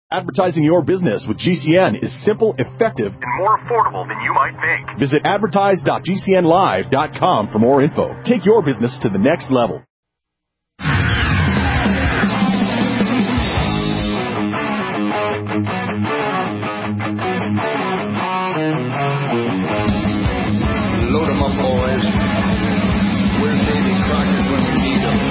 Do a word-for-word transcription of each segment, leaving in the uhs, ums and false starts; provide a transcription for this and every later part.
Advertising your business with G C N is simple, effective, and more affordable than you might think. Visit advertise dot g c n live dot com for more info. Take your business to the next level. Load 'em up, boys. Where's Davy Crockett when we need him?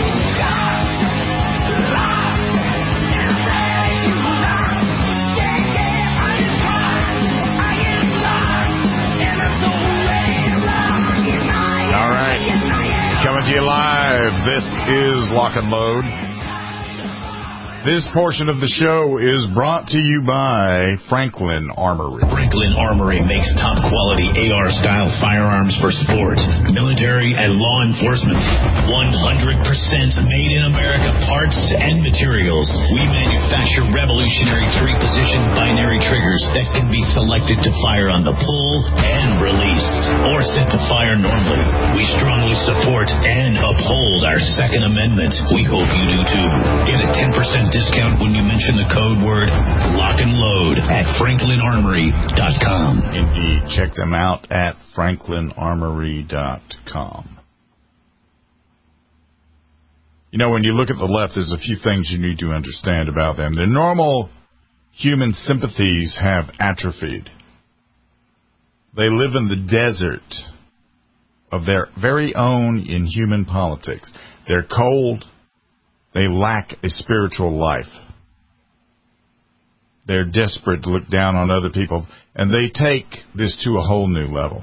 All right. Coming to you live. This is Lock and Load. This portion of the show is brought to you by Franklin Armory. Franklin Armory makes top-quality A R-style firearms for sport, military, and law enforcement. one hundred percent made in America parts and materials. We manufacture revolutionary three-position binary triggers that can be selected to fire on the pull and release, or set to fire normally. We strongly support and uphold our Second Amendment. We hope you do too. Get a ten percent discount when you mention the code word Lock and Load at franklin armory dot com. Indeed. Check them out at franklin armory dot com. You know, when you look at the left, there's a few things you need to understand about them. Their normal human sympathies have atrophied. They live in the desert of their very own inhuman politics. They're cold. They lack a spiritual life. They're desperate to look down on other people, and they take this to a whole new level.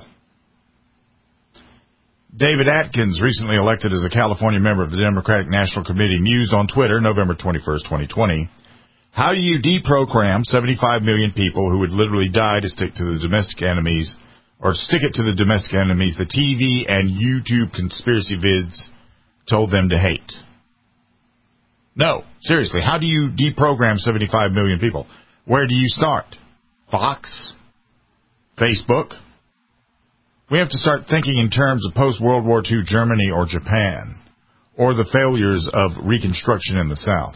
David Atkins, recently elected as a California member of the Democratic National Committee, mused on Twitter November twenty-first, twenty twenty, how do you deprogram seventy-five million people who would literally die to stick to the domestic enemies, or stick it to the domestic enemies the T V and YouTube conspiracy vids told them to hate? No, seriously, how do you deprogram seventy-five million people? Where do you start? Fox? Facebook? We have to start thinking in terms of post-World War Two Germany or Japan, or the failures of Reconstruction in the South.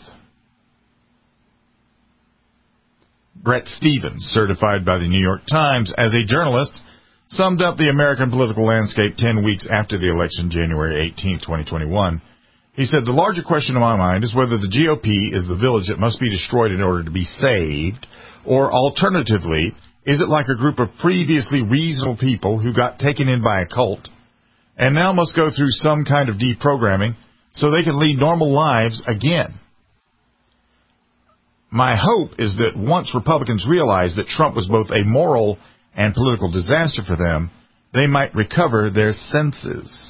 Brett Stevens, certified by the New York Times as a journalist, summed up the American political landscape ten weeks after the election, January eighteenth, twenty twenty-one. He said, the larger question in my mind is whether the G O P is the village that must be destroyed in order to be saved, or alternatively, is it like a group of previously reasonable people who got taken in by a cult and now must go through some kind of deprogramming so they can lead normal lives again? My hope is that once Republicans realize that Trump was both a moral and political disaster for them, they might recover their senses.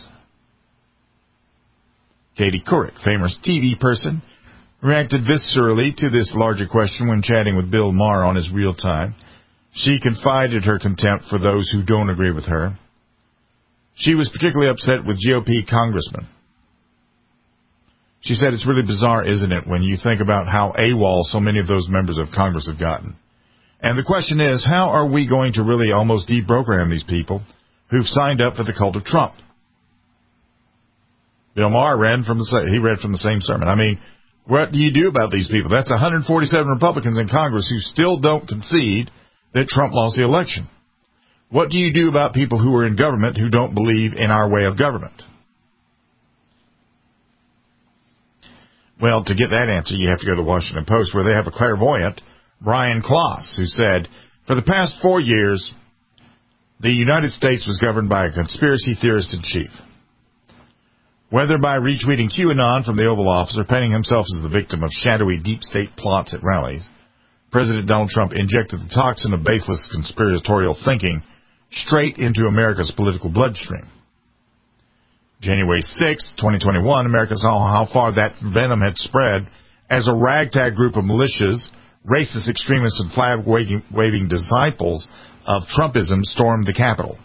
Katie Couric, famous T V person, reacted viscerally to this larger question when chatting with Bill Maher on his Real Time. She confided her contempt for those who don't agree with her. She was particularly upset with G O P congressmen. She said, it's really bizarre, isn't it, when you think about how AWOL so many of those members of Congress have gotten. And the question is, how are we going to really almost deprogram these people who've signed up for the cult of Trump? Bill Maher read from the he read from the same sermon. I mean, what do you do about these people? That's one hundred forty-seven Republicans in Congress who still don't concede that Trump lost the election. What do you do about people who are in government who don't believe in our way of government? Well, to get that answer, you have to go to the Washington Post, where they have a clairvoyant, Brian Klaas, who said, for the past four years, the United States was governed by a conspiracy theorist in chief. Whether by retweeting QAnon from the Oval Office or painting himself as the victim of shadowy deep state plots at rallies, President Donald Trump injected the toxin of baseless conspiratorial thinking straight into America's political bloodstream. January sixth, twenty twenty-one, America saw how far that venom had spread as a ragtag group of militias, racist extremists, and flag-waving disciples of Trumpism stormed the Capitol.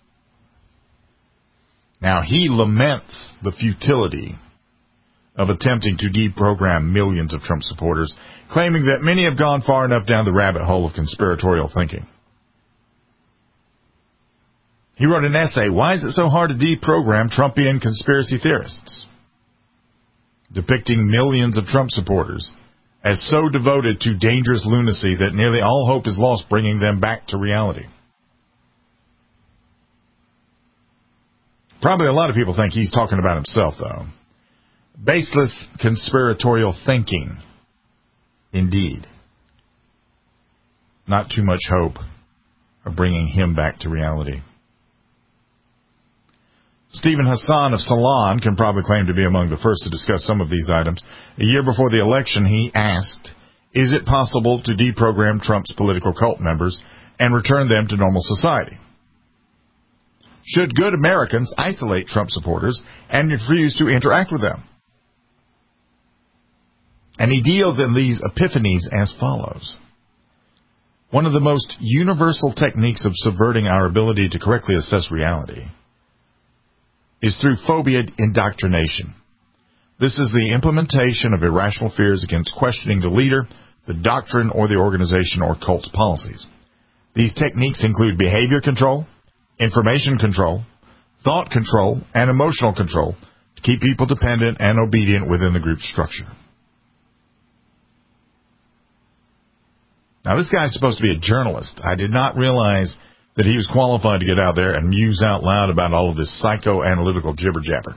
Now, he laments the futility of attempting to deprogram millions of Trump supporters, claiming that many have gone far enough down the rabbit hole of conspiratorial thinking. He wrote an essay, Why is it so hard to deprogram Trumpian conspiracy theorists? Depicting millions of Trump supporters as so devoted to dangerous lunacy that nearly all hope is lost bringing them back to reality. Probably a lot of people think he's talking about himself, though. Baseless conspiratorial thinking, indeed. Not too much hope of bringing him back to reality. Stephen Hassan of Salon can probably claim to be among the first to discuss some of these items. A year before the election, he asked, is it possible to deprogram Trump's political cult members and return them to normal society? Should good Americans isolate Trump supporters and refuse to interact with them? And he deals in these epiphanies as follows. One of the most universal techniques of subverting our ability to correctly assess reality is through phobia indoctrination. This is the implementation of irrational fears against questioning the leader, the doctrine, or the organization or cult policies. These techniques include behavior control, information control, thought control, and emotional control to keep people dependent and obedient within the group structure. Now, this guy's supposed to be a journalist. I did not realize that he was qualified to get out there and muse out loud about all of this psychoanalytical jibber-jabber.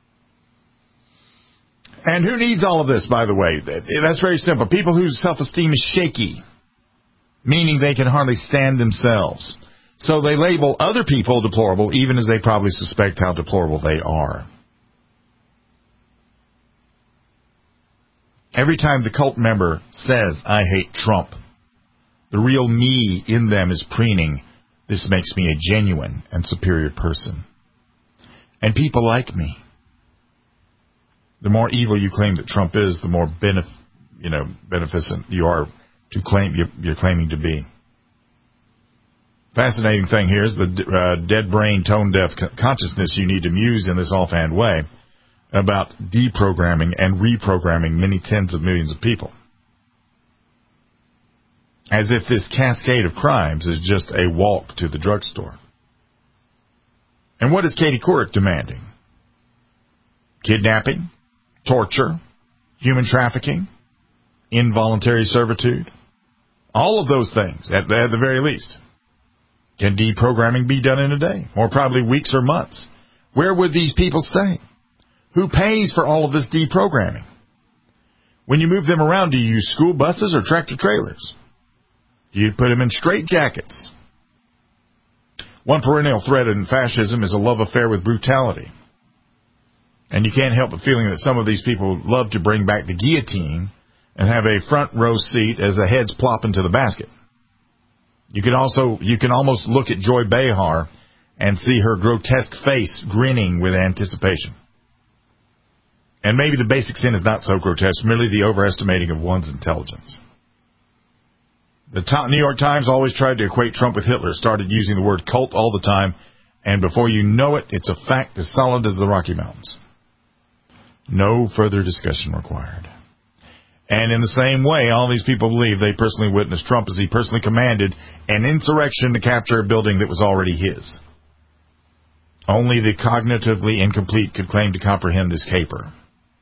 And who needs all of this, by the way? That's very simple. People whose self-esteem is shaky, meaning they can hardly stand themselves. So they label other people deplorable, even as they probably suspect how deplorable they are. Every time the cult member says, I hate Trump, the real me in them is preening, this makes me a genuine and superior person. And people like me. The more evil you claim that Trump is, the more benef- you know, beneficent you are to claim you're, you're claiming to be. Fascinating thing here is the uh, dead brain, tone deaf consciousness you need to muse in this offhand way about deprogramming and reprogramming many tens of millions of people. As if this cascade of crimes is just a walk to the drugstore. And what is Katie Couric demanding? Kidnapping, torture, human trafficking, involuntary servitude, all of those things, at, at the very least. Can deprogramming be done in a day, or probably weeks or months? Where would these people stay? Who pays for all of this deprogramming? When you move them around, do you use school buses or tractor trailers? Do you put them in straitjackets? One perennial thread in fascism is a love affair with brutality. And you can't help but feeling that some of these people love to bring back the guillotine and have a front row seat as the heads plop into the basket. You can also, you can almost look at Joy Behar and see her grotesque face grinning with anticipation. And maybe the basic sin is not so grotesque, merely the overestimating of one's intelligence. The New York Times always tried to equate Trump with Hitler, started using the word cult all the time, and before you know it, it's a fact as solid as the Rocky Mountains. No further discussion required. And in the same way, all these people believe they personally witnessed Trump as he personally commanded an insurrection to capture a building that was already his. Only the cognitively incomplete could claim to comprehend this caper.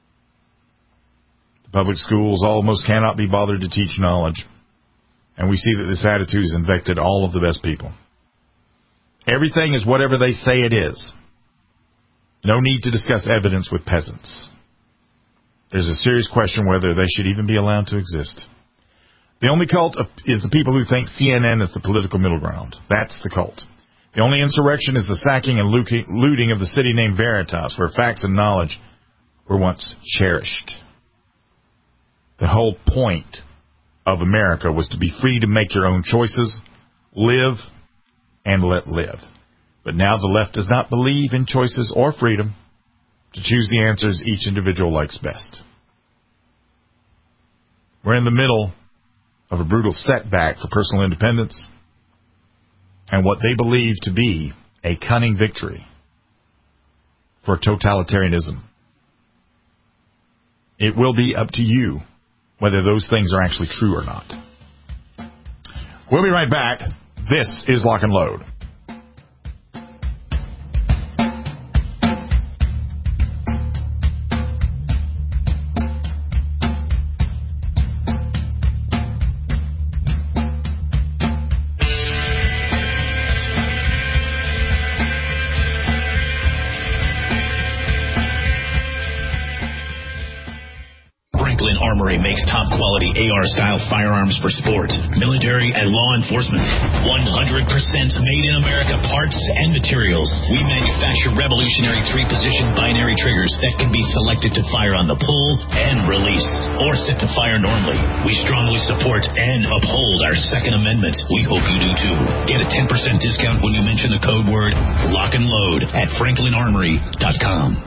The public schools almost cannot be bothered to teach knowledge. And we see that this attitude has infected all of the best people. Everything is whatever they say it is. No need to discuss evidence with peasants. There's a serious question whether they should even be allowed to exist. The only cult is the people who think C N N is the political middle ground. That's the cult. The only insurrection is the sacking and looting of the city named Veritas, where facts and knowledge were once cherished. The whole point of America was to be free to make your own choices, live, and let live. But now the left does not believe in choices or freedom to choose the answers each individual likes best. We're in the middle of a brutal setback for personal independence and what they believe to be a cunning victory for totalitarianism. It will be up to you whether those things are actually true or not. We'll be right back. This is Lock and Load. makes top-quality A R-style firearms for sport, military, and law enforcement. one hundred percent made in America parts and materials. We manufacture revolutionary three-position binary triggers that can be selected to fire on the pull and release, or set to fire normally. We strongly support and uphold our Second Amendment. We hope you do too. Get a ten percent discount when you mention the code word lock and load at franklin armory dot com.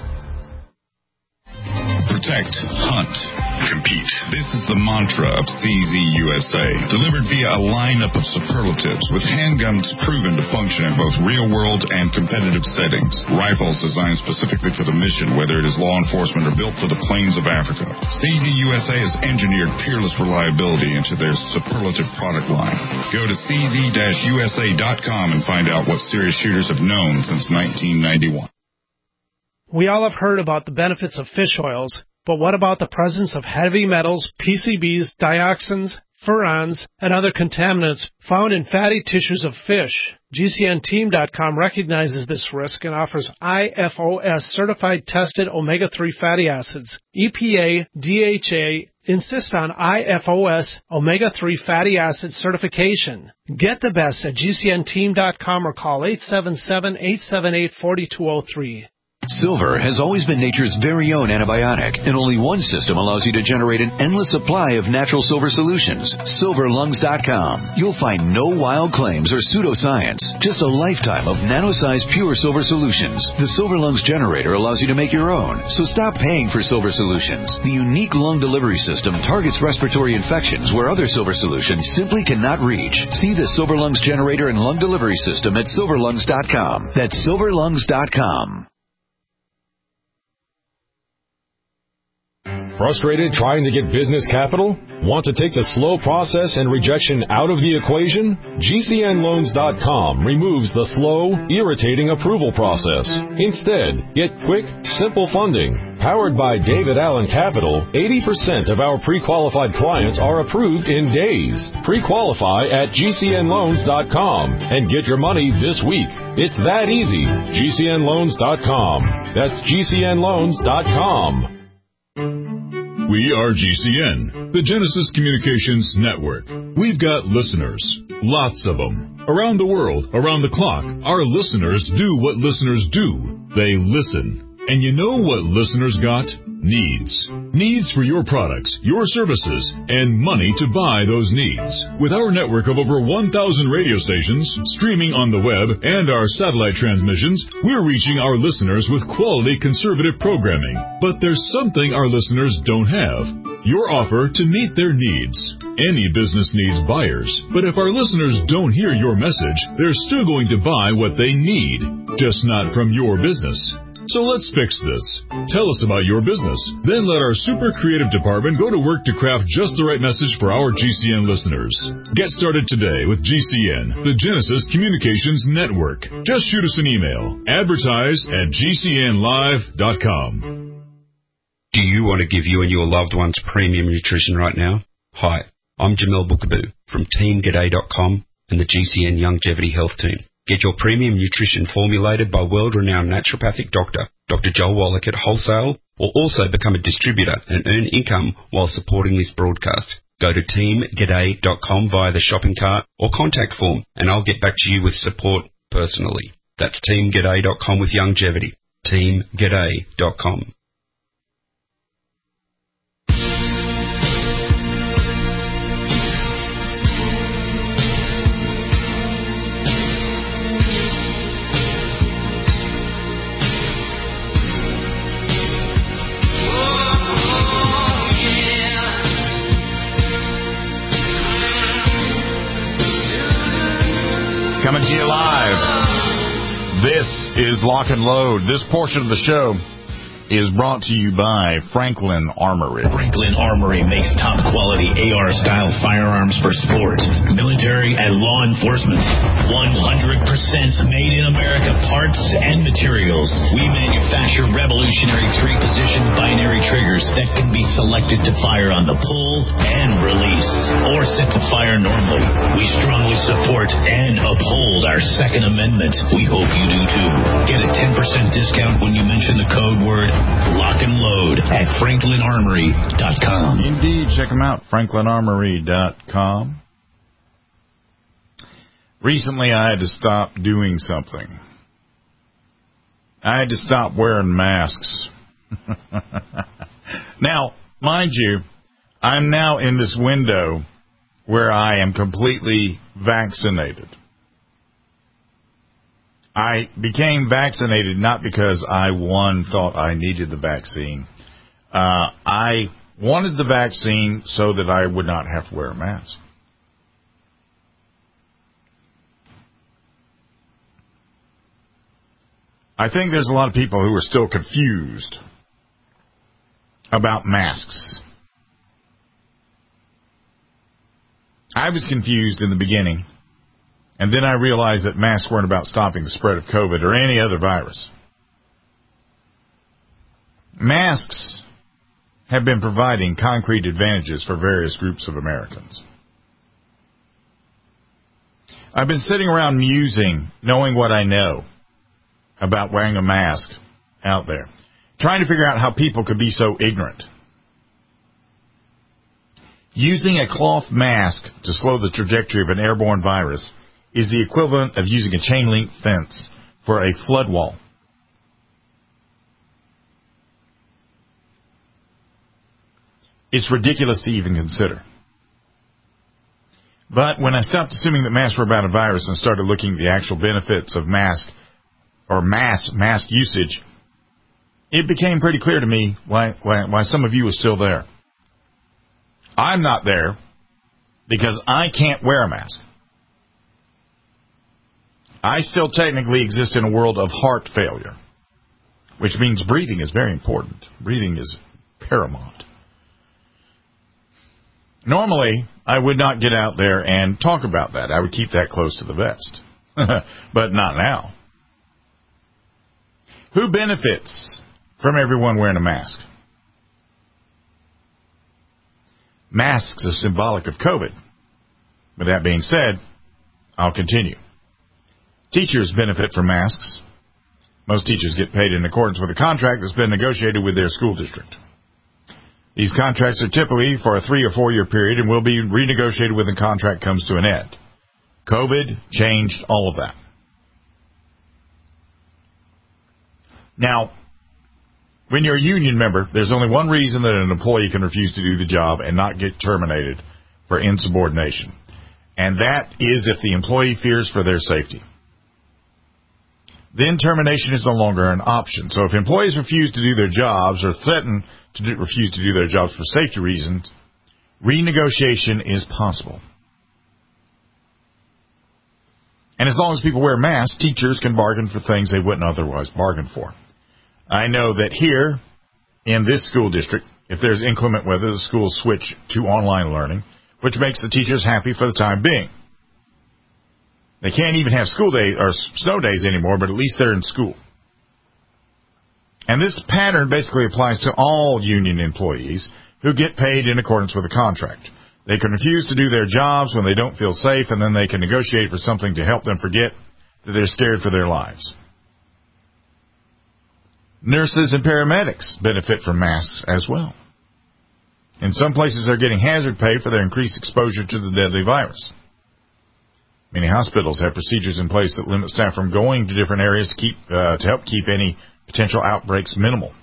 Protect, hunt, compete. This is the mantra of C Z U S A, delivered via a lineup of superlatives with handguns proven to function in both real-world and competitive settings. Rifles designed specifically for the mission, whether it is law enforcement or built for the plains of Africa. C Z U S A has engineered peerless reliability into their superlative product line. Go to C Z U S A dot com and find out what serious shooters have known since nineteen ninety-one. We all have heard about the benefits of fish oils, but what about the presence of heavy metals, P C Bs, dioxins, furans, and other contaminants found in fatty tissues of fish? G C N team dot com recognizes this risk and offers I F O S certified tested omega three fatty acids. E P A, D H A insist on I F O S omega three fatty acid certification. Get the best at G C N team dot com or call eight seven seven, eight seven eight, four two zero three. Silver has always been nature's very own antibiotic, and only one system allows you to generate an endless supply of natural silver solutions. silver lungs dot com. You'll find no wild claims or pseudoscience, just a lifetime of nano-sized pure silver solutions. The Silver Lungs generator allows you to make your own, so stop paying for silver solutions. The unique lung delivery system targets respiratory infections where other silver solutions simply cannot reach. See the Silver Lungs generator and lung delivery system at silver lungs dot com. That's silver lungs dot com. Frustrated trying to get business capital? Want to take the slow process and rejection out of the equation? G C N loans dot com removes the slow, irritating approval process. Instead, get quick, simple funding. Powered by David Allen Capital, eighty percent of our pre-qualified clients are approved in days. Pre-qualify at G C N loans dot com and get your money this week. It's that easy. G C N loans dot com. That's G C N loans dot com. We are G C N, the Genesis Communications Network. We've got listeners, lots of them. Around the world, around the clock, our listeners do what listeners do. They listen. And you know what listeners got? Needs. Needs for your products, your services, and money to buy those needs. With our network of over one thousand radio stations, streaming on the web, and our satellite transmissions, we're reaching our listeners with quality conservative programming. But there's something our listeners don't have. Your offer to meet their needs. Any business needs buyers, but if our listeners don't hear your message, they're still going to buy what they need, just not from your business. So let's fix this. Tell us about your business. Then let our super creative department go to work to craft just the right message for our G C N listeners. Get started today with G C N, the Genesis Communications Network. Just shoot us an email. Advertise at G C N live dot com. Do you want to give you and your loved ones premium nutrition right now? Hi, I'm Jamel Bookaboo from team g'day dot com and the G C N Longevity Health Team. Get your premium nutrition formulated by world-renowned naturopathic doctor, Doctor Joel Wallach at wholesale, or also become a distributor and earn income while supporting this broadcast. Go to team g'day dot com via the shopping cart or contact form, and I'll get back to you with support personally. That's team g'day dot com with longevity. team g'day dot com. Coming to you live. This is Lock and Load. This portion of the show is brought to you by Franklin Armory. Franklin Armory makes top-quality A R-style firearms for sport, military, and law enforcement. one hundred percent made in America parts and materials. We manufacture revolutionary three-position binary triggers that can be selected to fire on the pull and release, or set to fire normally. We strongly support, and uphold our Second Amendment. We hope you do too. Get a ten percent discount when you mention the code word lock and load at franklin armory dot com. Indeed, check them out, franklin armory dot com. Recently, I had to stop doing something. I had to stop wearing masks. Now, mind you, I'm now in this window where I am completely vaccinated. I became vaccinated not because I, one, thought I needed the vaccine. Uh, I wanted the vaccine so that I would not have to wear a mask. I think there's a lot of people who are still confused about masks. I was confused in the beginning, and then I realized that masks weren't about stopping the spread of COVID or any other virus. Masks have been providing concrete advantages for various groups of Americans. I've been sitting around musing, knowing what I know about wearing a mask out there, trying to figure out how people could be so ignorant. Using a cloth mask to slow the trajectory of an airborne virus is the equivalent of using a chain-link fence for a flood wall. It's ridiculous to even consider. But when I stopped assuming that masks were about a virus and started looking at the actual benefits of mask or mass mask usage, it became pretty clear to me why, why, why some of you are still there. I'm not there because I can't wear a mask. I still technically exist in a world of heart failure, which means breathing is very important. Breathing is paramount. Normally, I would not get out there and talk about that. I would keep that close to the vest. But not now. Who benefits from everyone wearing a mask? Masks are symbolic of COVID. With that being said, I'll continue. Teachers benefit from masks. Most teachers get paid in accordance with a contract that's been negotiated with their school district. These contracts are typically for a three or four year period and will be renegotiated when the contract comes to an end. COVID changed all of that. Now, when you're a union member, there's only one reason that an employee can refuse to do the job and not get terminated for insubordination. And that is if the employee fears for their safety. Then termination is no longer an option. So if employees refuse to do their jobs or threaten to do, refuse to do their jobs for safety reasons, renegotiation is possible. And as long as people wear masks, teachers can bargain for things they wouldn't otherwise bargain for. I know that here in this school district, if there's inclement weather, the schools switch to online learning, which makes the teachers happy for the time being. They can't even have school days or snow days anymore, but at least they're in school. And this pattern basically applies to all union employees who get paid in accordance with a contract. They can refuse to do their jobs when they don't feel safe, and then they can negotiate for something to help them forget that they're scared for their lives. Nurses and paramedics benefit from masks as well. In some places, they're getting hazard pay for their increased exposure to the deadly virus. Many hospitals have procedures in place that limit staff from going to different areas to keep uh, to help keep any potential outbreaks minimal.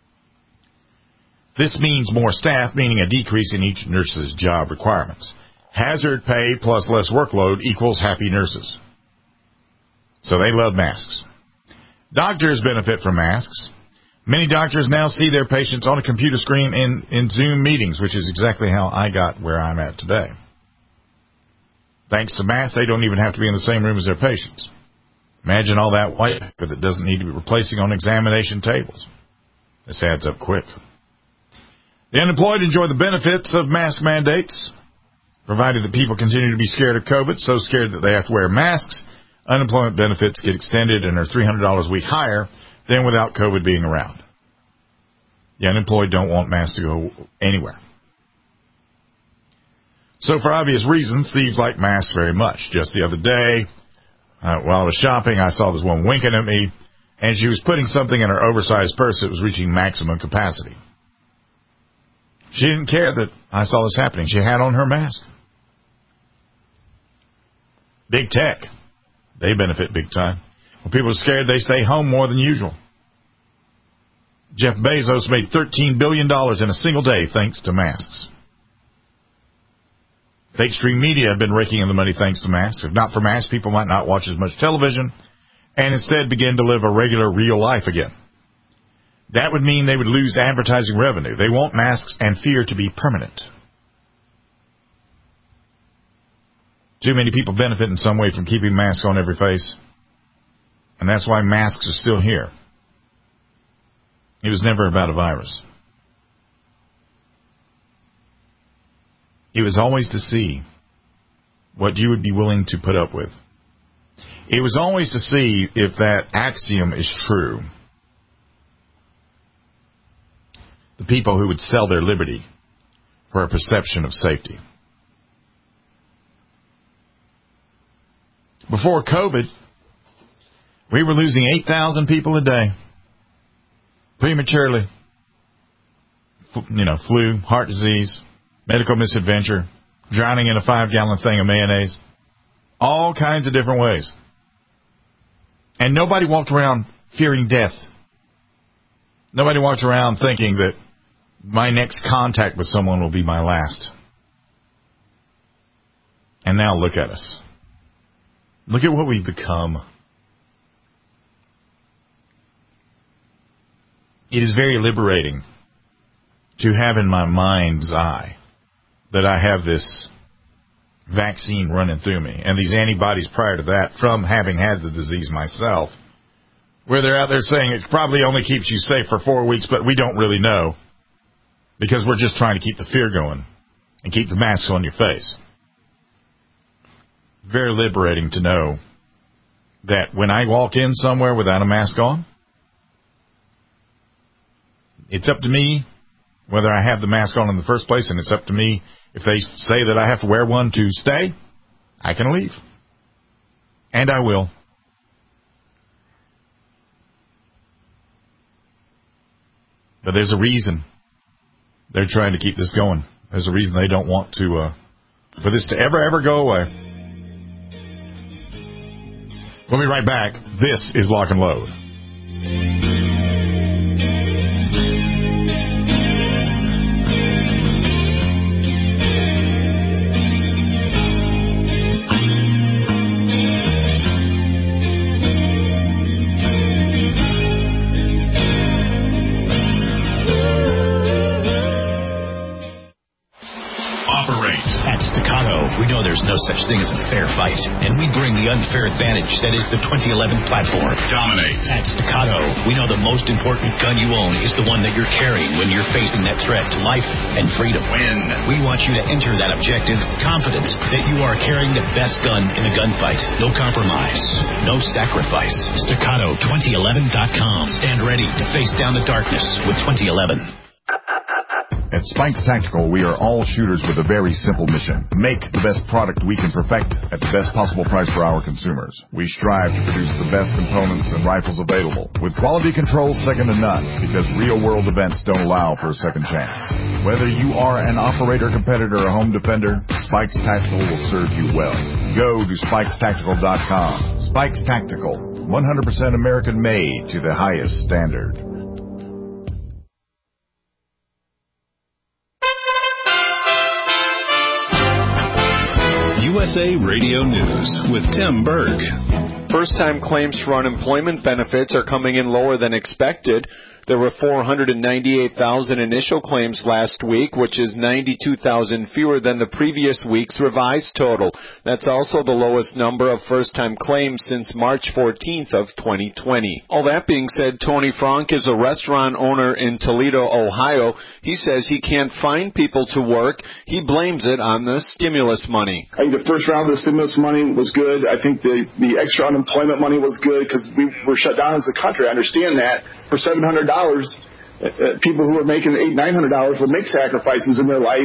This means more staff, meaning a decrease in each nurse's job requirements. Hazard pay plus less workload equals happy nurses. So they love masks. Doctors benefit from masks. Many doctors now see their patients on a computer screen in, in Zoom meetings, which is exactly how I got where I'm at today. Thanks to masks, they don't even have to be in the same room as their patients. Imagine all that white paper that doesn't need to be replacing on examination tables. This adds up quick. The unemployed enjoy the benefits of mask mandates, provided that people continue to be scared of COVID, so scared that they have to wear masks. Unemployment benefits get extended and are three hundred dollars a week higher than without COVID being around. The unemployed don't want masks to go anywhere. So for obvious reasons, thieves like masks very much. Just the other day, uh, while I was shopping, I saw this woman winking at me, and she was putting something in her oversized purse that was reaching maximum capacity. She didn't care that I saw this happening. She had on her mask. Big tech. They benefit big time. When people are scared, they stay home more than usual. Jeff Bezos made thirteen billion dollars in a single day thanks to masks. Fake stream media have been raking in the money thanks to masks. If not for masks, people might not watch as much television and instead begin to live a regular, real life again. That would mean they would lose advertising revenue. They want masks and fear to be permanent. Too many people benefit in some way from keeping masks on every face. And that's why masks are still here. It was never about a virus. It was always to see what you would be willing to put up with. It was always to see if that axiom is true. The people who would sell their liberty for a perception of safety. Before COVID, we were losing eight thousand people a day. Prematurely. You know, flu, heart disease, medical misadventure, drowning in a five-gallon thing of mayonnaise. All kinds of different ways. And nobody walked around fearing death. Nobody walked around thinking that my next contact with someone will be my last. And now look at us. Look at what we've become. It is very liberating to have in my mind's eye that I have this vaccine running through me and these antibodies prior to that from having had the disease myself, where they're out there saying it probably only keeps you safe for four weeks, but we don't really know because we're just trying to keep the fear going and keep the masks on your face. Very liberating to know that when I walk in somewhere without a mask on, it's up to me whether I have the mask on in the first place, and it's up to me if they say that I have to wear one to stay, I can leave. And I will. But there's a reason they're trying to keep this going. There's a reason they don't want to, uh, for this to ever, ever go away. We'll be right back. This is Lock and Load. There's no such thing as a fair fight, and we bring the unfair advantage that is the twenty eleven platform. Dominate. At Staccato, we know the most important gun you own is the one that you're carrying when you're facing that threat to life and freedom. Win. We want you to enter that objective confident that you are carrying the best gun in the gunfight. No compromise, no sacrifice. Staccato twenty eleven dot com. Stand ready to face down the darkness with twenty eleven. At Spikes Tactical, we are all shooters with a very simple mission. Make the best product we can perfect at the best possible price for our consumers. We strive to produce the best components and rifles available, with quality control second to none, because real-world events don't allow for a second chance. Whether you are an operator, competitor, or home defender, Spikes Tactical will serve you well. Go to spikes tactical dot com. Spikes Tactical, one hundred percent American-made to the highest standard. U S A Radio News with Tim Berg. First-time claims for unemployment benefits are coming in lower than expected. There were four hundred ninety-eight thousand initial claims last week, which is ninety-two thousand fewer than the previous week's revised total. That's also the lowest number of first-time claims since March fourteenth of twenty twenty. All that being said, Tony Frank is a restaurant owner in Toledo, Ohio. He says he can't find people to work. He blames it on the stimulus money. I think the first round of the stimulus money was good. I think the, the extra unemployment money was good because we were shut down as a country. I understand that. For seven hundred dollars, uh, people who are making eight hundred dollars, nine hundred dollars will make sacrifices in their life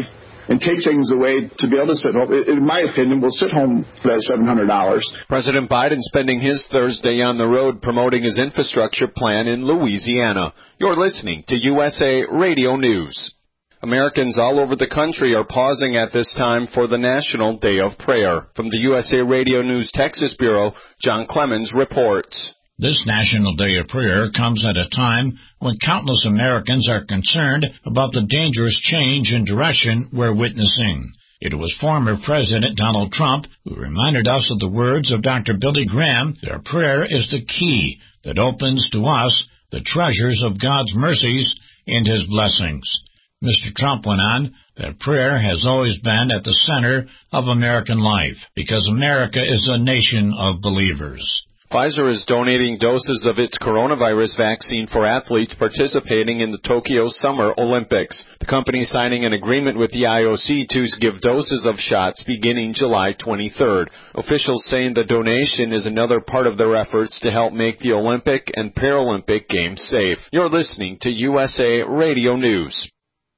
and take things away to be able to sit home. In my opinion, we'll sit home for that seven hundred dollars. President Biden spending his Thursday on the road promoting his infrastructure plan in Louisiana. You're listening to U S A Radio News. Americans all over the country are pausing at this time for the National Day of Prayer. From the U S A Radio News Texas Bureau, John Clemens reports. This National Day of Prayer comes at a time when countless Americans are concerned about the dangerous change in direction we're witnessing. It was former President Donald Trump who reminded us of the words of Doctor Billy Graham that prayer is the key that opens to us the treasures of God's mercies and His blessings. Mister Trump went on that prayer has always been at the center of American life because America is a nation of believers. Pfizer is donating doses of its coronavirus vaccine for athletes participating in the Tokyo Summer Olympics. The company signing an agreement with the I O C to give doses of shots beginning July twenty-third. Officials saying the donation is another part of their efforts to help make the Olympic and Paralympic Games safe. You're listening to U S A Radio News.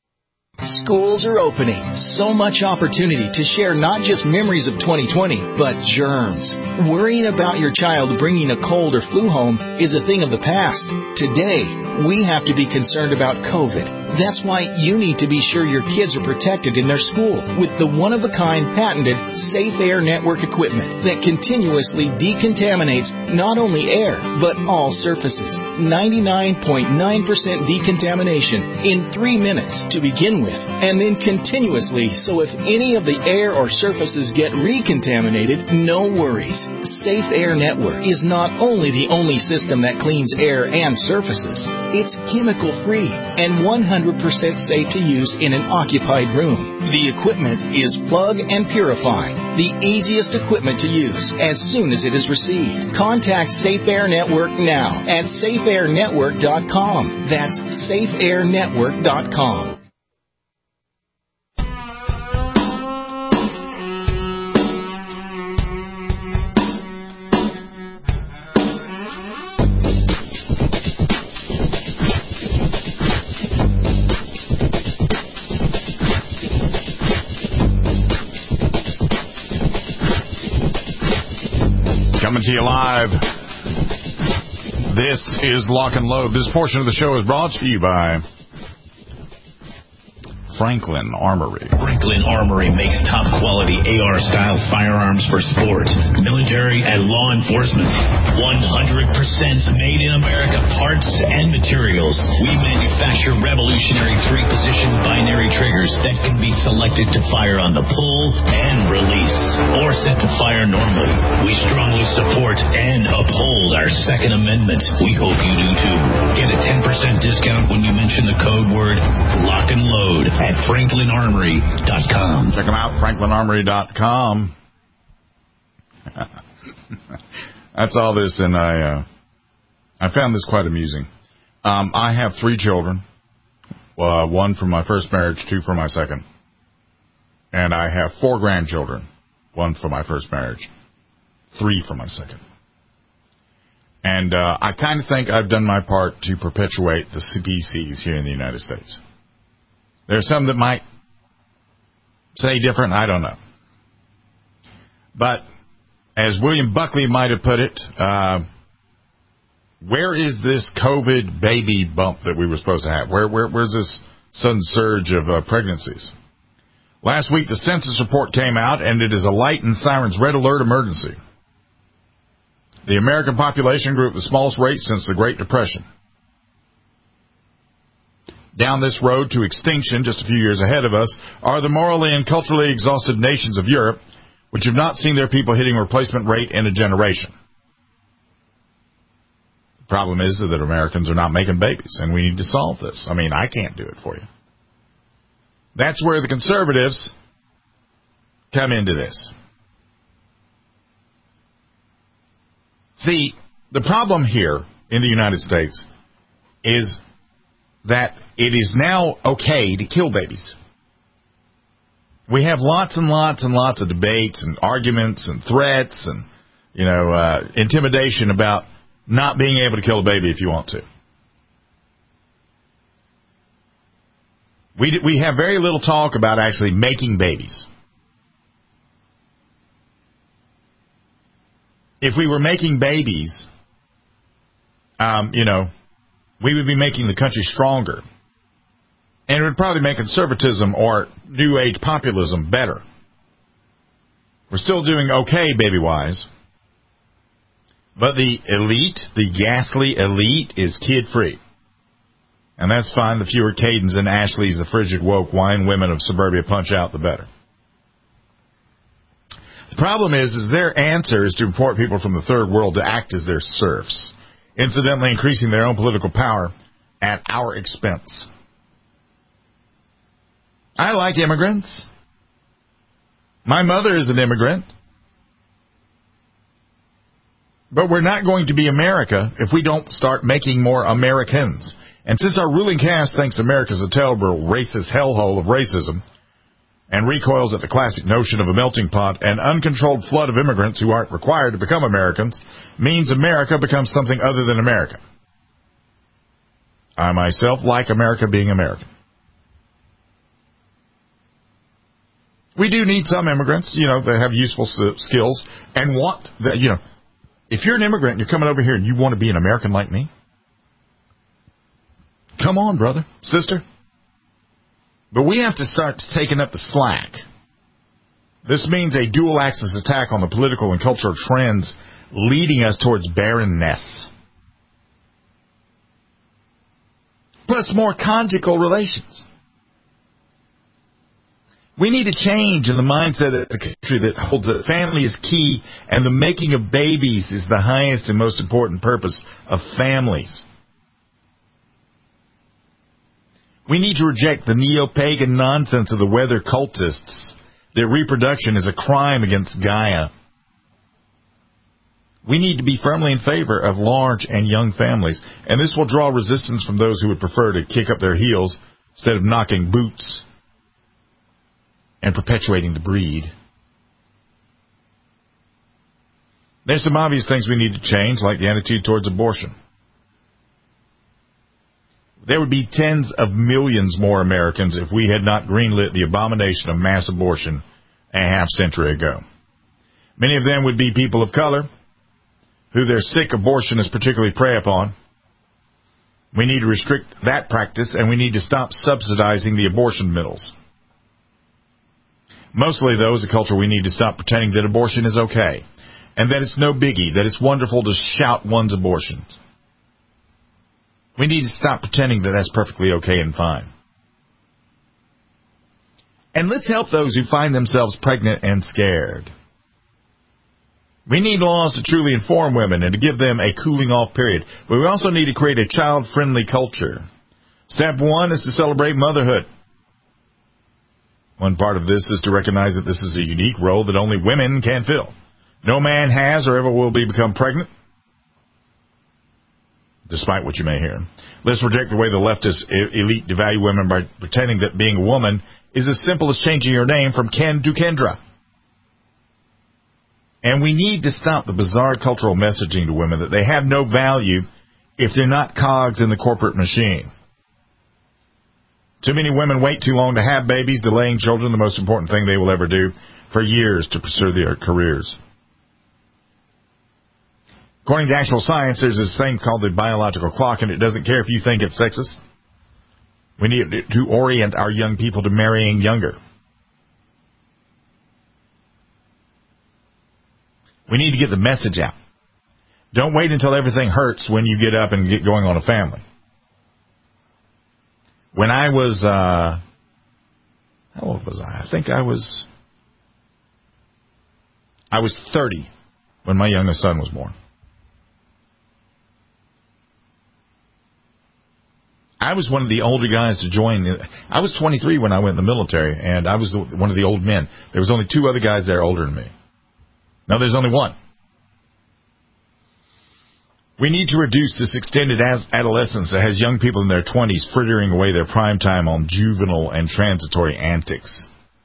Schools are opening. So much opportunity to share not just memories of twenty twenty, but germs. Worrying about your child bringing a cold or flu home is a thing of the past. Today, we have to be concerned about COVID. That's why you need to be sure your kids are protected in their school with the one-of-a-kind patented Safe Air Network equipment that continuously decontaminates not only air, but all surfaces. ninety-nine point nine percent decontamination in three minutes to begin with, and then continuously, so if any of the air or surfaces get recontaminated, no worries. Safe Air Network is not only the only system that cleans air and surfaces, it's chemical-free and one hundred percent safe to use in an occupied room. The equipment is plug and purify, the easiest equipment to use as soon as it is received. Contact Safe Air Network now at safe air network dot com. That's safe air network dot com. Coming to you live. This is Lock and Load. This portion of the show is brought to you by Franklin Armory. Franklin Armory makes top-quality A R-style firearms for sport, military, and law enforcement. one hundred percent made in America parts and materials. We manufacture revolutionary three-position binary triggers that can be selected to fire on the pull and release, or set to fire normally. We strongly support and uphold our Second Amendment. We hope you do too. Get a ten percent discount when you mention the code word Lock and Load at franklin armory dot com. Check them out, franklin armory dot com. I saw this and I uh, I found this quite amusing. Um, I have three children, uh, one from my first marriage, two from my second. And I have four grandchildren, one from my first marriage, three from my second. And uh, I kind of think I've done my part to perpetuate the species here in the United States. There's some that might say different, I don't know. But as William Buckley might have put it, uh, where is this COVID baby bump that we were supposed to have? Where, where Where's this sudden surge of uh, pregnancies? Last week, the census report came out, and it is a light and sirens red alert emergency. The American population grew at the smallest rate since the Great Depression. Down this road to extinction, just a few years ahead of us, are the morally and culturally exhausted nations of Europe, which have not seen their people hitting replacement rate in a generation. The problem is that Americans are not making babies, and we need to solve this. I mean, I can't do it for you. That's where the conservatives come into this. See, the problem here in the United States is that it is now okay to kill babies. We have lots and lots and lots of debates and arguments and threats and, you know, uh, intimidation about not being able to kill a baby if you want to. We we have very little talk about actually making babies. If we were making babies, um, you know, we would be making the country stronger. And it would probably make conservatism or New Age populism better. We're still doing okay baby-wise. But the elite, the ghastly elite, is kid-free. And that's fine. The fewer Cadens and Ashleys, the frigid, woke wine women of suburbia punch out, the better. The problem is, is their answer is to import people from the third world to act as their serfs, incidentally increasing their own political power at our expense. I like immigrants. My mother is an immigrant. But we're not going to be America if we don't start making more Americans. And since our ruling caste thinks America's a terrible, racist hellhole of racism and recoils at the classic notion of a melting pot, an uncontrolled flood of immigrants who aren't required to become Americans means America becomes something other than America. I myself like America being American. We do need some immigrants, you know, that have useful skills and want that, you know, if you're an immigrant and you're coming over here and you want to be an American like me, come on, brother, sister. But we have to start taking up the slack. This means a dual-axis attack on the political and cultural trends leading us towards barrenness. Plus more conjugal relations. We need a change in the mindset of the country that holds that family is key and the making of babies is the highest and most important purpose of families. We need to reject the neo-pagan nonsense of the weather cultists that reproduction is a crime against Gaia. We need to be firmly in favor of large and young families, and this will draw resistance from those who would prefer to kick up their heels instead of knocking boots and perpetuating the breed. There's some obvious things we need to change, like the attitude towards abortion. There would be tens of millions more Americans if we had not greenlit the abomination of mass abortion a half century ago. Many of them would be people of color, who their sick abortionists particularly prey upon. We need to restrict that practice, and we need to stop subsidizing the abortion mills. Mostly, though, as a culture, we need to stop pretending that abortion is okay, and that it's no biggie, that it's wonderful to shout one's abortions. We need to stop pretending that that's perfectly okay and fine. And let's help those who find themselves pregnant and scared. We need laws to truly inform women and to give them a cooling-off period, but we also need to create a child-friendly culture. Step one is to celebrate motherhood. One part of this is to recognize that this is a unique role that only women can fill. No man has or ever will be become pregnant, despite what you may hear. Let's reject the way the leftist elite devalue women by pretending that being a woman is as simple as changing your name from Ken to Kendra. And we need to stop the bizarre cultural messaging to women that they have no value if they're not cogs in the corporate machine. Too many women wait too long to have babies, delaying children, the most important thing they will ever do, for years to pursue their careers. According to actual science, there's this thing called the biological clock, and it doesn't care if you think it's sexist. We need to orient our young people to marrying younger. We need to get the message out. Don't wait until everything hurts when you get up and get going on a family. When I was, uh, how old was I? I think I was, I was thirty when my youngest son was born. I was one of the older guys to join. I was twenty-three when I went in the military, and I was the, one of the old men. There was only two other guys there older than me. Now there's only one. We need to reduce this extended adolescence that has young people in their twenties frittering away their prime time on juvenile and transitory antics.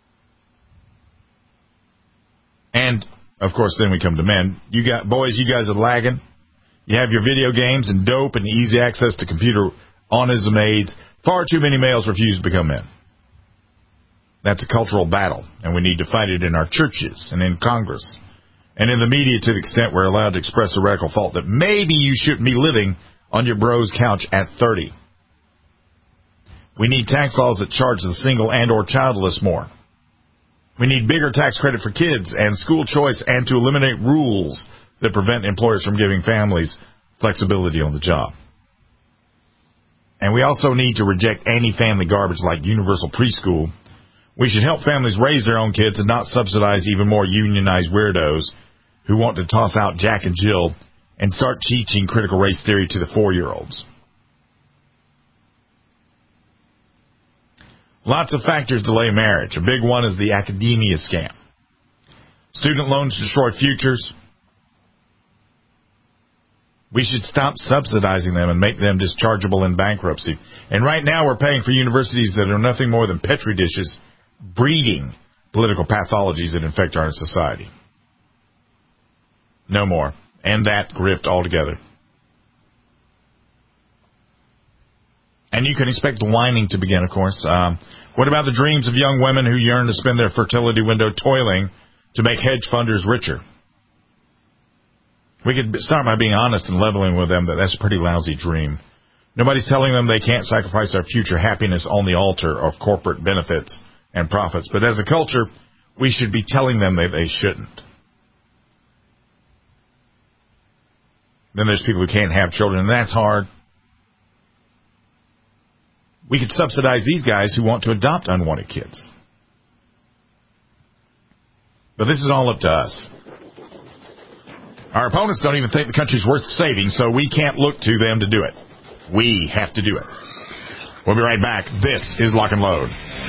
And, of course, then we come to men. You got boys, you guys are lagging. You have your video games and dope and easy access to computer onism aids. Far too many males refuse to become men. That's a cultural battle, and we need to fight it in our churches and in Congress and in the media to the extent we're allowed to express a radical thought that maybe you shouldn't be living on your bro's couch at thirty. We need tax laws that charge the single and or childless more. We need bigger tax credit for kids and school choice and to eliminate rules that prevent employers from giving families flexibility on the job. And we also need to reject anti-family garbage like universal preschool. We should help families raise their own kids and not subsidize even more unionized weirdos who want to toss out Jack and Jill and start teaching critical race theory to the four-year-olds. Lots of factors delay marriage. A big one is the academia scam. Student loans destroy futures. We should stop subsidizing them and make them dischargeable in bankruptcy. And right now we're paying for universities that are nothing more than Petri dishes, breeding political pathologies that infect our society. No more. End that grift altogether. And you can expect the whining to begin, of course. Um, what about the dreams of young women who yearn to spend their fertility window toiling to make hedge funders richer? We could start by being honest and leveling with them that that's a pretty lousy dream. Nobody's telling them they can't sacrifice their future happiness on the altar of corporate benefits and profits. But as a culture, we should be telling them that they shouldn't. Then there's people who can't have children, and that's hard. We could subsidize these guys who want to adopt unwanted kids. But this is all up to us. Our opponents don't even think the country's worth saving, so we can't look to them to do it. We have to do it. We'll be right back. This is Lock and Load.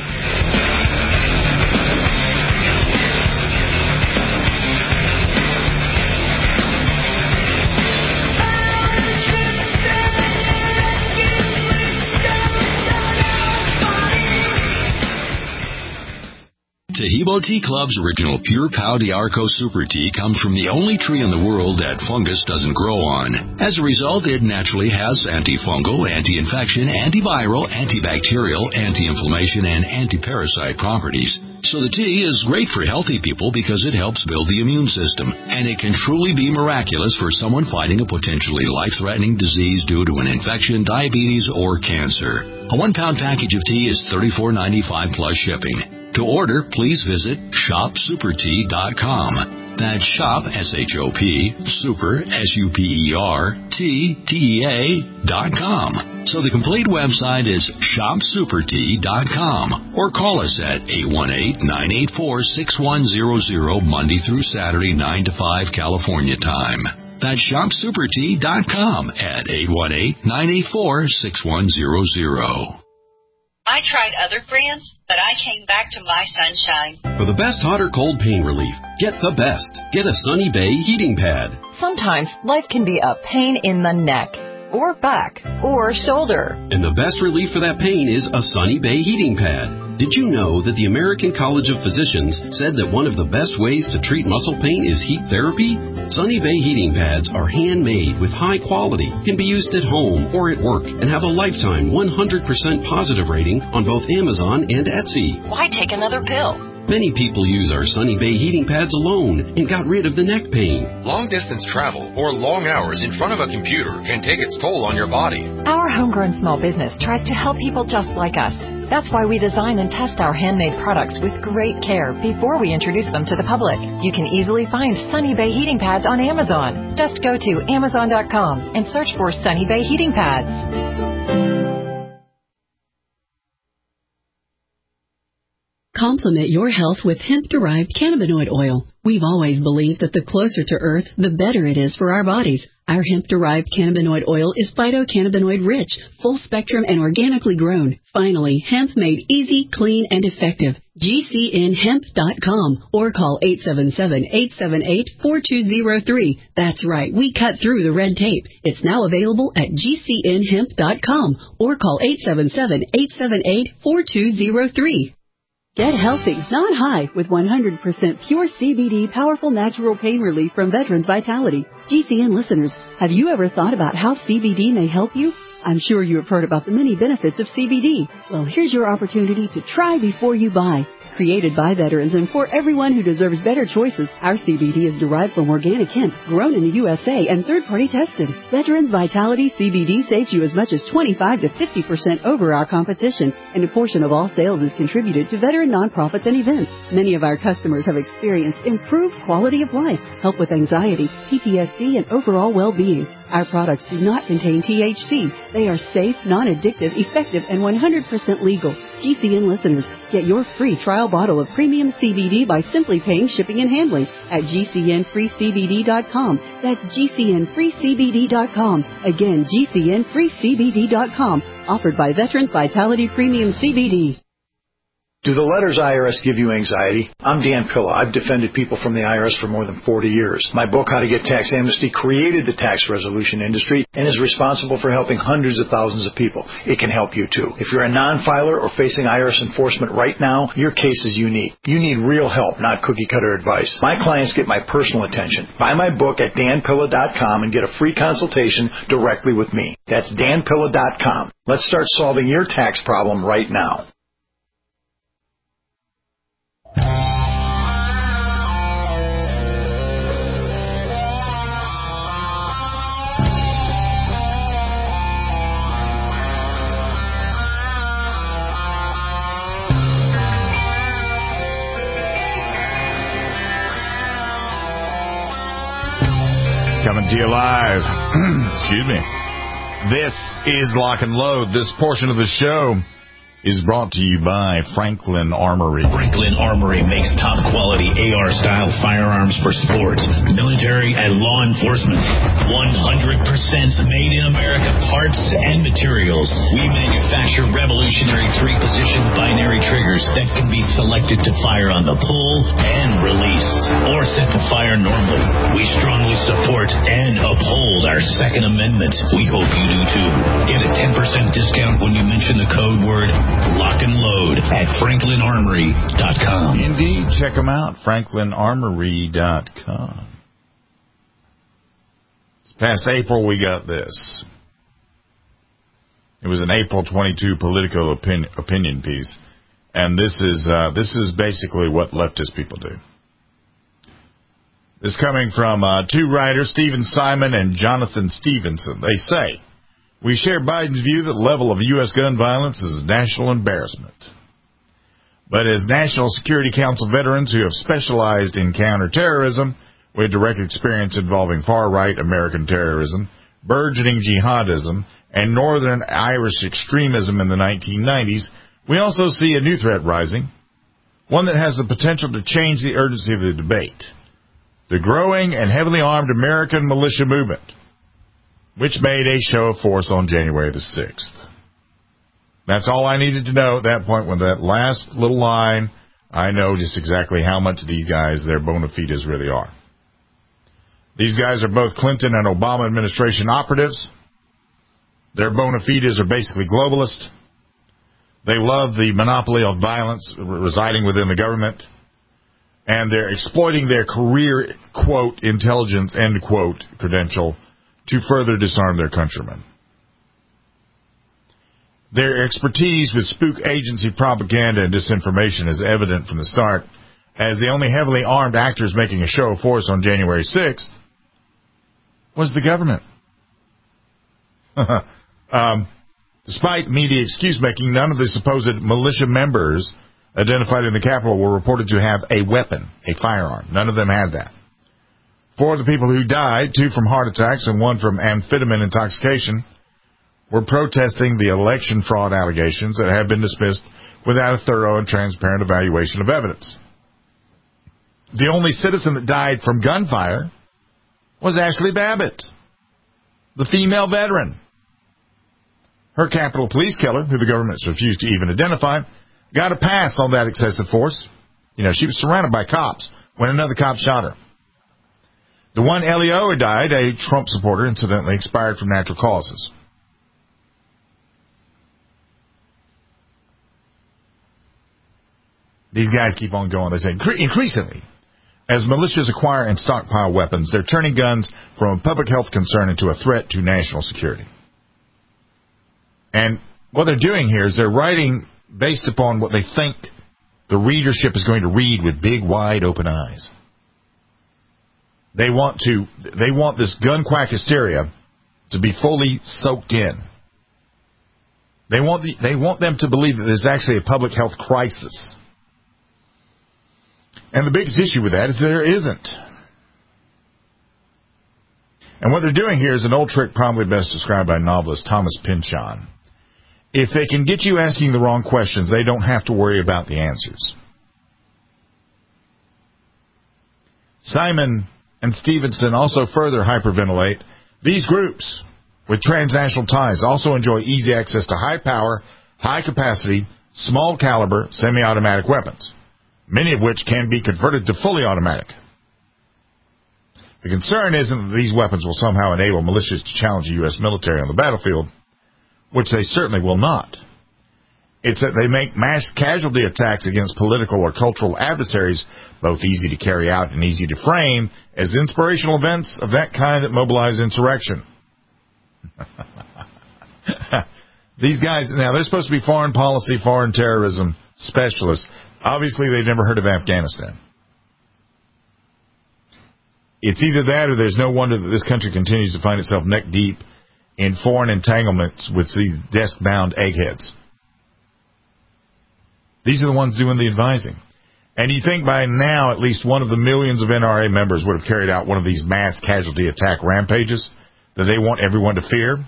Tahibo Tea Club's original Pure Pau d'Arco Super Tea comes from the only tree in the world that fungus doesn't grow on. As a result, it naturally has antifungal, anti-infection, antiviral, antibacterial, anti-inflammation, and anti-parasite properties. So the tea is great for healthy people because it helps build the immune system, and it can truly be miraculous for someone fighting a potentially life-threatening disease due to an infection, diabetes, or cancer. A one-pound package of tea is thirty-four ninety-five plus shipping. To order, please visit shop super tea dot com. That's shop, S H O P, super, S U P E R, T, T E A, dot com. So the complete website is shop super tea dot com. Or call us at eight one eight, nine eight four, six one zero zero, Monday through Saturday, nine to five, California time. That's shop super tea dot com at eight one eight, nine eight four, six one zero zero. I tried other brands, but I came back to my Sunshine. For the best hot or cold pain relief, get the best. Get a Sunny Bay heating pad. Sometimes life can be a pain in the neck, or back, or shoulder. And the best relief for that pain is a Sunny Bay heating pad. Did you know that the American College of Physicians said that one of the best ways to treat muscle pain is heat therapy? Sunny Bay heating pads are handmade with high quality, can be used at home or at work, and have a lifetime one hundred percent positive rating on both Amazon and Etsy. Why take another pill? Many people use our Sunny Bay heating pads alone and got rid of the neck pain. Long-distance travel or long hours in front of a computer can take its toll on your body. Our homegrown small business tries to help people just like us. That's why we design and test our handmade products with great care before we introduce them to the public. You can easily find Sunny Bay heating pads on Amazon. Just go to amazon dot com and search for Sunny Bay heating pads. Complement your health with hemp-derived cannabinoid oil. We've always believed that the closer to Earth, the better it is for our bodies. Our hemp-derived cannabinoid oil is phytocannabinoid-rich, full-spectrum, and organically grown. Finally, hemp made easy, clean, and effective. G C N hemp dot com or call eight seven seven, eight seven eight, four two zero three. That's right, we cut through the red tape. It's now available at G C N hemp dot com or call eight seven seven, eight seven eight, four two zero three. Get healthy, not high, with one hundred percent pure C B D powerful natural pain relief from Veterans Vitality. G C N listeners, have you ever thought about how C B D may help you? I'm sure you have heard about the many benefits of C B D. Well, here's your opportunity to try before you buy. Created by veterans and for everyone who deserves better choices, our C B D is derived from organic hemp, grown in the U S A and third-party tested. Veterans Vitality C B D saves you as much as twenty-five to fifty percent over our competition, and a portion of all sales is contributed to veteran nonprofits and events. Many of our customers have experienced improved quality of life, help with anxiety, P T S D, and overall well-being. Our products do not contain T H C. They are safe, non-addictive, effective, and one hundred percent legal. G C N listeners, get your free trial bottle of premium C B D by simply paying shipping and handling at G C N free C B D dot com. That's G C N free C B D dot com. Again, G C N free C B D dot com. Offered by Veterans Vitality Premium C B D. Do the letters I R S give you anxiety? I'm Dan Pilla. I've defended people from the I R S for more than forty years. My book, How to Get Tax Amnesty, created the tax resolution industry and is responsible for helping hundreds of thousands of people. It can help you, too. If you're a non-filer or facing I R S enforcement right now, your case is unique. You need real help, not cookie-cutter advice. My clients get my personal attention. Buy my book at Dan Pilla dot com and get a free consultation directly with me. That's Dan Pilla dot com. Let's start solving your tax problem right now. Coming to you live. Excuse me. This is Lock and Load. This portion of the show is brought to you by Franklin Armory. Franklin Armory makes top-quality A R-style firearms for sports, military, and law enforcement. one hundred percent made-in-America parts and materials. We manufacture revolutionary three-position binary triggers that can be selected to fire on the pull and release, or set to fire normally. We strongly support and uphold our Second Amendment. We hope you do, too. Get a ten percent discount when you mention the code word Lock and Load at Franklin Armory dot com. Indeed, check them out, Franklin Armory dot com. This past April, we got this. It was an April twenty-second political opinion, opinion piece, and this is uh, this is basically what leftist people do. This coming from uh, two writers, Stephen Simon and Jonathan Stevenson. They say, we share Biden's view that the level of U S gun violence is a national embarrassment. But as National Security Council veterans who have specialized in counterterrorism, with direct experience involving far-right American terrorism, burgeoning jihadism, and Northern Irish extremism in the nineteen nineties, we also see a new threat rising, one that has the potential to change the urgency of the debate. The growing and heavily armed American militia movement, which made a show of force on January the sixth. That's all I needed to know at that point. With that last little line, I know just exactly how much these guys, their bona fides really are. These guys are both Clinton and Obama administration operatives. Their bona fides are basically globalist. They love the monopoly of violence residing within the government. And they're exploiting their career, quote, intelligence, end quote, credential to further disarm their countrymen. Their expertise with spook agency propaganda and disinformation is evident from the start, as the only heavily armed actors making a show of force on January sixth was the government. um, despite media excuse-making, none of the supposed militia members identified in the Capitol were reported to have a weapon, a firearm. None of them had that. Four of the people who died, two from heart attacks and one from amphetamine intoxication, were protesting the election fraud allegations that had been dismissed without a thorough and transparent evaluation of evidence. The only citizen that died from gunfire was Ashley Babbitt, the female veteran. Her Capitol Police killer, who the government refused to even identify, got a pass on that excessive force. You know, she was surrounded by cops when another cop shot her. The one L E O who died, a Trump supporter, incidentally expired from natural causes. These guys keep on going. They say, increasingly, as militias acquire and stockpile weapons, they're turning guns from a public health concern into a threat to national security. And what they're doing here is they're writing based upon what they think the readership is going to read with big, wide open eyes. They want to, they want this gun quack hysteria to be fully soaked in. They want the, they want them to believe that there's actually a public health crisis. And the biggest issue with that is there isn't. And what they're doing here is an old trick probably best described by novelist Thomas Pynchon. If they can get you asking the wrong questions, they don't have to worry about the answers. Simon and Stevenson also further hyperventilate. These groups with transnational ties also enjoy easy access to high power, high capacity, small caliber, semi-automatic weapons, many of which can be converted to fully automatic. The concern isn't that these weapons will somehow enable militias to challenge the U S military on the battlefield, which they certainly will not. It's that they make mass casualty attacks against political or cultural adversaries both easy to carry out and easy to frame as inspirational events of that kind that mobilize insurrection. These guys, now they're supposed to be foreign policy, foreign terrorism specialists. Obviously, they've never heard of Afghanistan. It's either that or there's no wonder that this country continues to find itself neck deep in foreign entanglements with these desk-bound eggheads. These are the ones doing the advising. And you think by now at least one of the millions of N R A members would have carried out one of these mass casualty attack rampages that they want everyone to fear?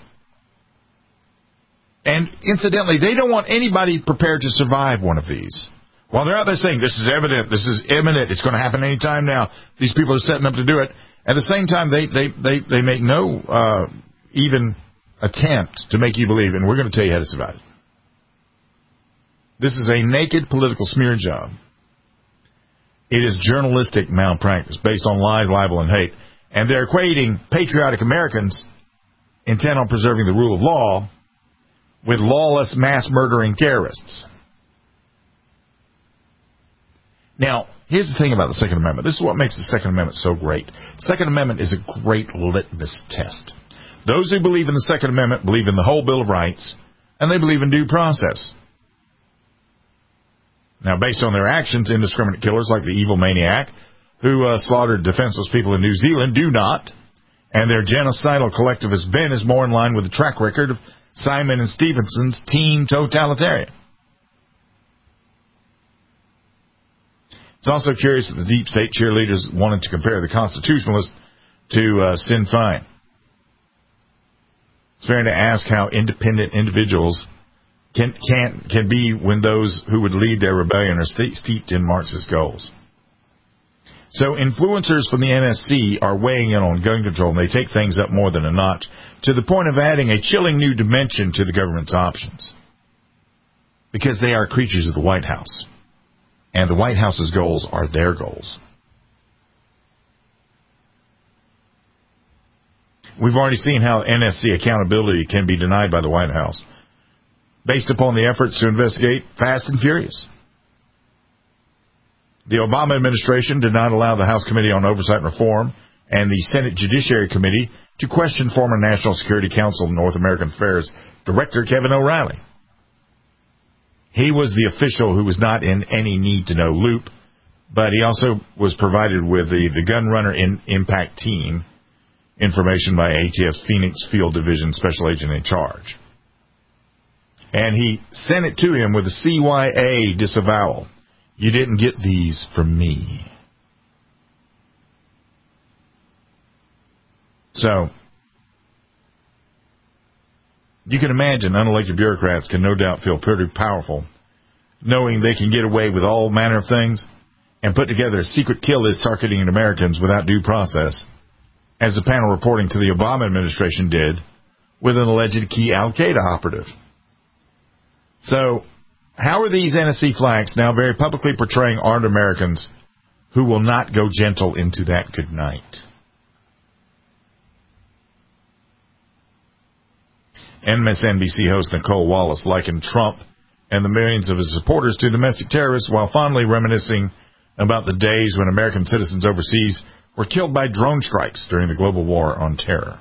And incidentally, they don't want anybody prepared to survive one of these. While they're out there saying, this is evident, this is imminent, it's going to happen any time now, these people are setting up to do it, at the same time, they, they, they, they make no uh, even attempt to make you believe, and we're going to tell you how to survive it. This is a naked political smear job. It is journalistic malpractice based on lies, libel, and hate. And they're equating patriotic Americans intent on preserving the rule of law with lawless mass-murdering terrorists. Now, here's the thing about the Second Amendment. This is what makes the Second Amendment so great. The Second Amendment is a great litmus test. Those who believe in the Second Amendment believe in the whole Bill of Rights, and they believe in due process. Now, based on their actions, indiscriminate killers like the evil maniac who uh, slaughtered defenseless people in New Zealand do not, and their genocidal collectivist Ben is more in line with the track record of Simon and Stevenson's team totalitarian. It's also curious that the deep state cheerleaders wanted to compare the Constitutionalists to uh, Sinn Féin. It's fair to ask how independent individuals can can can be when those who would lead their rebellion are st- steeped in Marxist goals. So influencers from the N S C are weighing in on gun control, and they take things up more than a notch, to the point of adding a chilling new dimension to the government's options. Because they are creatures of the White House. And the White House's goals are their goals. We've already seen how N S C accountability can be denied by the White House, based upon the efforts to investigate Fast and Furious. The Obama administration did not allow the House Committee on Oversight and Reform and the Senate Judiciary Committee to question former National Security Council North American Affairs Director Kevin O'Reilly. He was the official who was not in any need-to-know loop, but he also was provided with the, the gun runner in impact team information by A T F's Phoenix Field Division Special Agent in charge. And he sent it to him with a C Y A disavowal. You didn't get these from me. So, you can imagine unelected bureaucrats can no doubt feel pretty powerful, knowing they can get away with all manner of things and put together a secret kill list targeting Americans without due process, as the panel reporting to the Obama administration did with an alleged key al-Qaeda operative. So, how are these N S C flags now very publicly portraying armed Americans who will not go gentle into that good night? M S N B C host Nicole Wallace likened Trump and the millions of his supporters to domestic terrorists while fondly reminiscing about the days when American citizens overseas were killed by drone strikes during the global war on terror.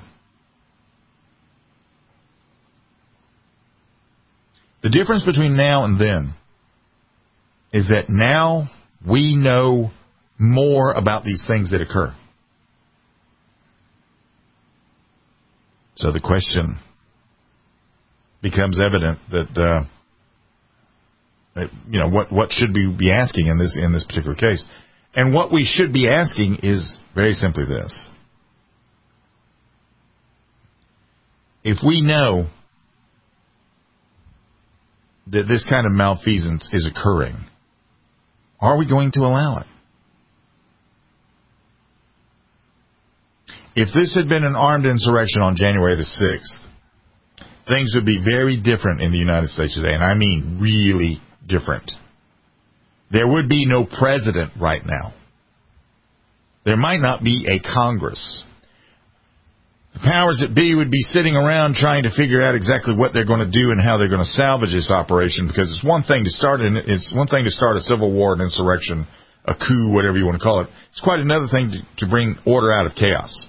The difference between now and then is that now we know more about these things that occur. So the question becomes evident that, uh, that you know, what, what should we be asking in this in this particular case? And what we should be asking is very simply this. If we know that this kind of malfeasance is occurring, are we going to allow it? If this had been an armed insurrection on January the sixth, things would be very different in the United States today, and I mean really different. There would be no president right now. There might not be a Congress. The powers that be would be sitting around trying to figure out exactly what they're going to do and how they're going to salvage this operation, because it's one thing to start an, it's one thing to start a civil war, an insurrection, a coup, whatever you want to call it. It's quite another thing to, to bring order out of chaos.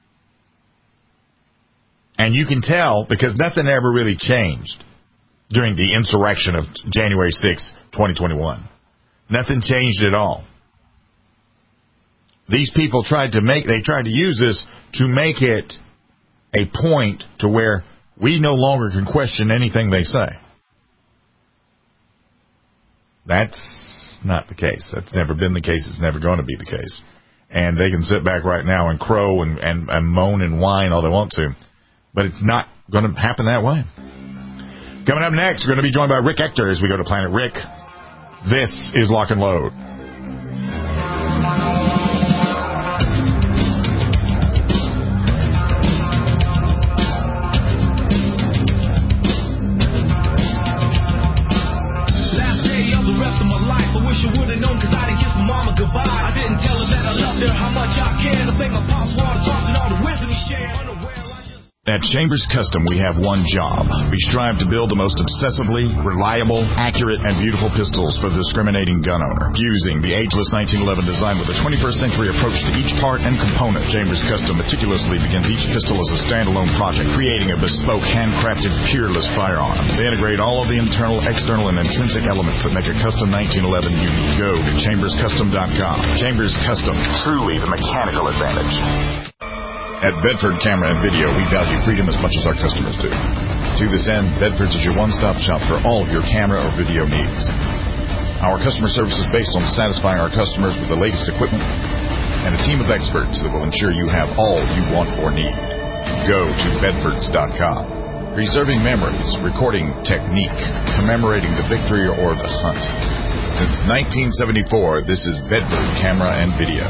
And you can tell because nothing ever really changed during the insurrection of January sixth, twenty twenty-one. Nothing changed at all. These people tried to make, they tried to use this to make it a point to where we no longer can question anything they say. That's not the case. That's never been the case. It's never going to be the case. And they can sit back right now and crow and, and, and moan and whine all they want to. But it's not going to happen that way. Coming up next, we're going to be joined by Rick Ector as we go to Planet Rick. This is Lock and Load. Last day of the rest of my life, I wish I would have known because I didn't kiss my mama goodbye. I didn't tell her that I loved her, how much I cared. I think my pops water talks and all the wisdom he shared. At Chambers Custom, we have one job. We strive to build the most obsessively reliable, accurate, and beautiful pistols for the discriminating gun owner. Fusing the ageless nineteen eleven design with a twenty-first century approach to each part and component, Chambers Custom meticulously begins each pistol as a standalone project, creating a bespoke, handcrafted, peerless firearm. They integrate all of the internal, external, and intrinsic elements that make a custom nineteen eleven unique. Go to chambers custom dot com. Chambers Custom, truly the mechanical advantage. At Bedford Camera and Video, we value freedom as much as our customers do. To this end, Bedford's is your one-stop shop for all of your camera or video needs. Our customer service is based on satisfying our customers with the latest equipment and a team of experts that will ensure you have all you want or need. Go to bedfords dot com. Preserving memories, recording technique, commemorating the victory or the hunt. Since nineteen seventy-four, this is Bedford Camera and Video.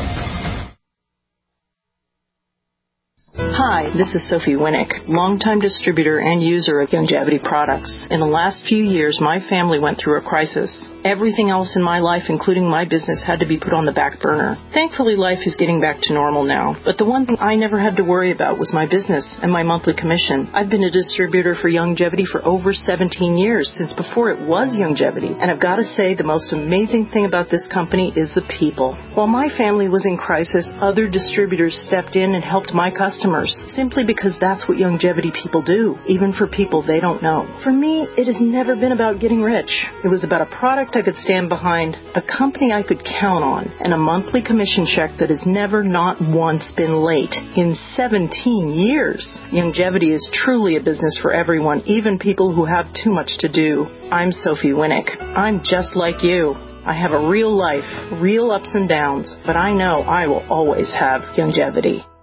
Hi, this is Sophie Winnick, longtime distributor and user of Youngevity products. In the last few years, my family went through a crisis. Everything else in my life, including my business, had to be put on the back burner. Thankfully, life is getting back to normal now. But the one thing I never had to worry about was my business and my monthly commission. I've been a distributor for Youngevity for over seventeen years, since before it was Youngevity. And I've got to say, the most amazing thing about this company is the people. While my family was in crisis, other distributors stepped in and helped my customers, simply because that's what Youngevity people do, even for people they don't know. For me, it has never been about getting rich. It was about a product I could stand behind, a company I could count on, and a monthly commission check that has never not once been late in seventeen years. Youngevity is truly a business for everyone, even people who have too much to do. I'm Sophie Winnick. I'm just like you. I have a real life, real ups and downs, but I know I will always have Youngevity.